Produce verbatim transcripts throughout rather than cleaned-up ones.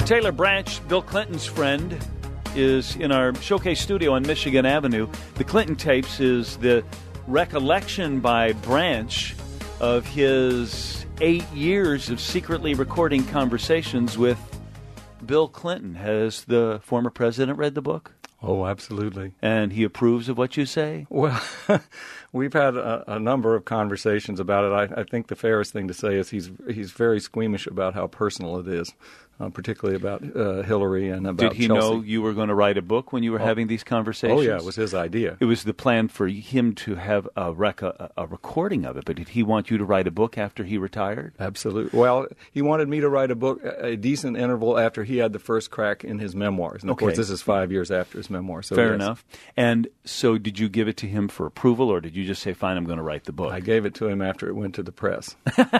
Taylor Branch, Bill Clinton's friend, is in our showcase studio on Michigan Avenue. The Clinton tapes is the recollection by Branch of his eight years of secretly recording conversations with Bill Clinton. Has the former president read the book? Oh, absolutely. And he approves of what you say? Well, we've had a, a number of conversations about it. I, I think the fairest thing to say is he's he's very squeamish about how personal it is, uh, particularly about uh, Hillary and about Did he Chelsea. know you were going to write a book when you were oh. having these conversations? Oh, yeah, it was his idea. It was the plan for him to have a, rec- a, a recording of it, but did he want you to write a book after he retired? Absolutely. Well, he wanted me to write a book a decent interval after he had the first crack in his memoirs. And, of Okay. course, this is five years after his memoir. So Fair yes. enough. And so did you give it to him for approval, or did you just say, fine, I'm going to write the book? I gave it to him after it went to the press.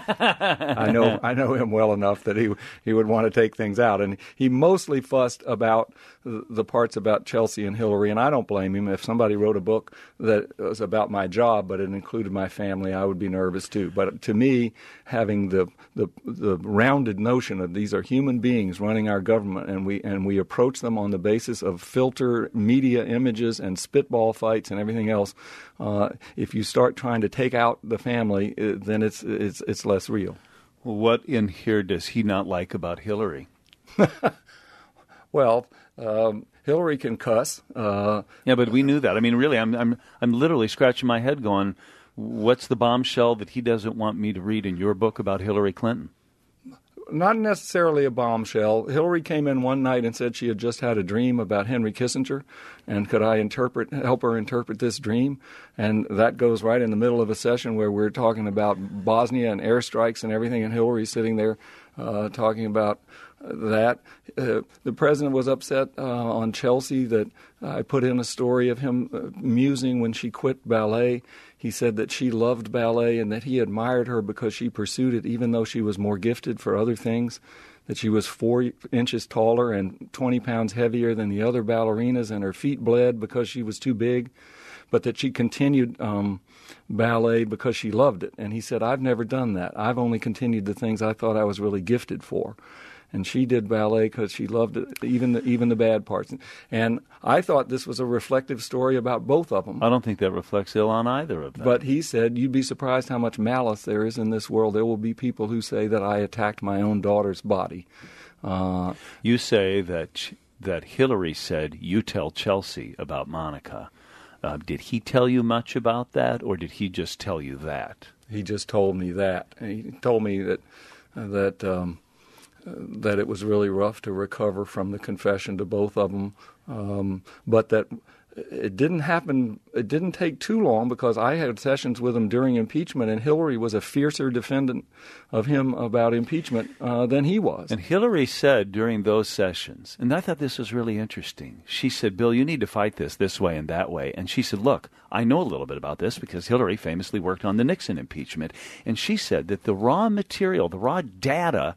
I know I know him well enough that he he would want to take things out. And he mostly fussed about the parts about Chelsea and Hillary, and I don't blame him. If somebody wrote a book that was about my job but it included my family, I would be nervous too. But to me, having the the, the rounded notion of these are human beings running our government, and we and we approach them on the basis of filter media images and spitball fights and everything else, uh, if you start trying to take out the family, uh, then it's it's it's less real. What in here does he not like about Hillary? Well, um, Hillary can cuss. Uh, yeah, but we knew that. I mean, really, I'm I'm I'm literally scratching my head going, what's the bombshell that he doesn't want me to read in your book about Hillary Clinton? Not necessarily a bombshell. Hillary came in one night and said she had just had a dream about Henry Kissinger, and could I interpret, help her interpret this dream? And that goes right in the middle of a session where we're talking about Bosnia and airstrikes and everything, and Hillary's sitting there uh, talking about that. Uh, the president was upset uh, on Chelsea that I put in a story of him uh, musing when she quit ballet. He said that she loved ballet and that he admired her because she pursued it even though she was more gifted for other things, that she was four inches taller and twenty pounds heavier than the other ballerinas, and her feet bled because she was too big, but that she continued um, ballet because she loved it. And he said, I've never done that. I've only continued the things I thought I was really gifted for. And she did ballet because she loved it, even the, even the bad parts. And I thought this was a reflective story about both of them. I don't think that reflects ill on either of them. But he said, you'd be surprised how much malice there is in this world. There will be people who say that I attacked my own daughter's body. Uh, you say that that Hillary said, you tell Chelsea about Monica. Uh, did he tell you much about that, or did he just tell you that? He just told me that. He told me that that... Um, that it was really rough to recover from the confession to both of them, um, but that it didn't happen, it didn't take too long because I had sessions with him during impeachment, and Hillary was a fiercer defendant of him about impeachment uh, than he was. And Hillary said during those sessions, and I thought this was really interesting, she said, Bill, you need to fight this this way and that way. And she said, look, I know a little bit about this because Hillary famously worked on the Nixon impeachment. And she said that the raw material, the raw data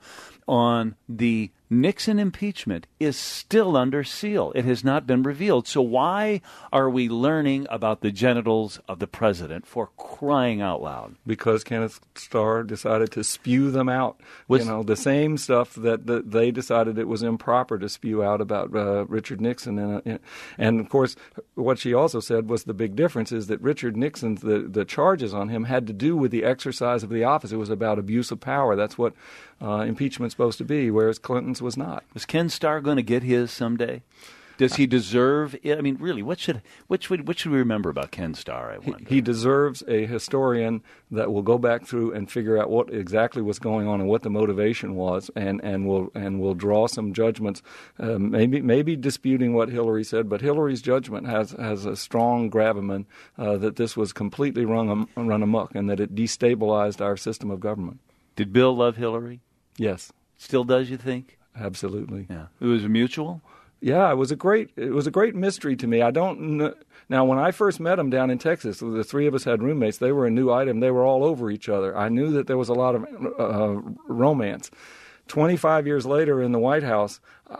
on the Nixon impeachment is still under seal. It has not been revealed. So why are we learning about the genitals of the president, for crying out loud? Because Kenneth Starr decided to spew them out. Was, you know, the same stuff that, that they decided it was improper to spew out about uh, Richard Nixon. And, uh, and, of course, what she also said was the big difference is that Richard Nixon's, the, the charges on him had to do with the exercise of the office. It was about abuse of power. That's what uh, impeachment's supposed to be, whereas Clinton's was not. Is Ken Starr going to get his someday? Does he deserve it? I mean, really, what should what should, what should we remember about Ken Starr, I wonder? He, he deserves a historian that will go back through and figure out what exactly was going on and what the motivation was, and, and will and will draw some judgments, uh, maybe maybe disputing what Hillary said, but Hillary's judgment has, has a strong gravamen uh, that this was completely run, run amok and that it destabilized our system of government. Did Bill love Hillary? Yes. Still does, you think? Absolutely. Yeah. It was mutual? Yeah, it was a great it was a great mystery to me. I don't kn- now when I first met him down in Texas, the three of us had roommates. They were a new item. They were all over each other. I knew that there was a lot of uh, romance. twenty-five years later in the White House, uh,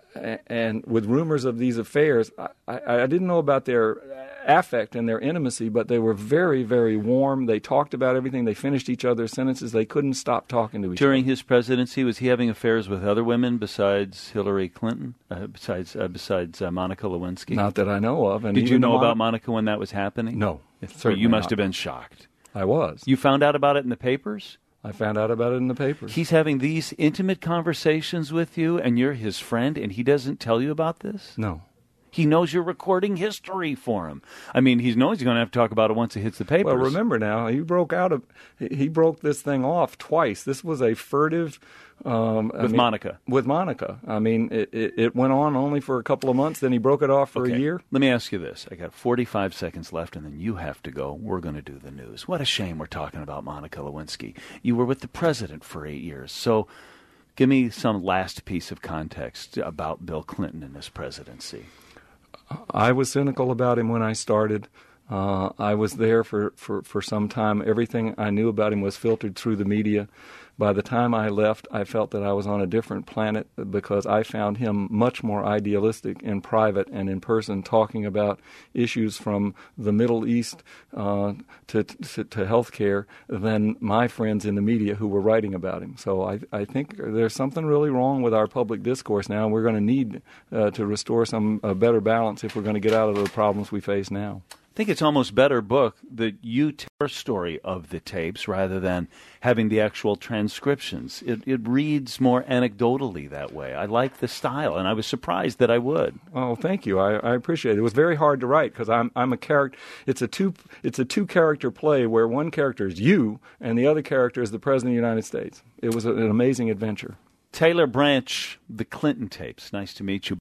and with rumors of these affairs, I, I, I didn't know about their affect and their intimacy, but they were very, very warm. They talked about everything. They finished each other's sentences. They couldn't stop talking to each During other. his presidency, was he having affairs with other women besides Hillary Clinton, uh, besides uh, besides uh, Monica Lewinsky? Not that I know of. And Did you even know Mon- about Monica when that was happening? No. So certainly you must not. have been shocked. I was. You found out about it in the papers? I found out about it in the papers. He's having these intimate conversations with you, and you're his friend, and he doesn't tell you about this? No. He knows you're recording history for him. I mean, he knows he's going to have to talk about it once it hits the papers. Well, remember now, he broke out of, he broke this thing off twice. This was a furtive. Um, I with mean, Monica. With Monica. I mean, it, it, it went on only for a couple of months, then he broke it off for Okay. a year. Let me ask you this. I got forty-five seconds left, and then you have to go. We're going to do the news. What a shame we're talking about Monica Lewinsky. You were with the president for eight years. So give me some last piece of context about Bill Clinton and his presidency. I was cynical about him when I started. Uh, I was there for, for, for some time. Everything I knew about him was filtered through the media. By the time I left, I felt that I was on a different planet because I found him much more idealistic in private and in person, talking about issues from the Middle East uh, to, to, to health care than my friends in the media who were writing about him. So I, I think there's something really wrong with our public discourse now. We're going to need uh, to restore some uh, better balance if we're going to get out of the problems we face now. I think it's almost better book that you tell a story of the tapes rather than having the actual transcriptions. It, it reads more anecdotally that way. I like the style, and I was surprised that I would. Oh, thank you. I, I appreciate it. It was very hard to write because I'm I'm a character. It's a two it's a two character play where one character is you and the other character is the President of the United States. It was a, an amazing adventure. Taylor Branch, The Clinton Tapes. Nice to meet you.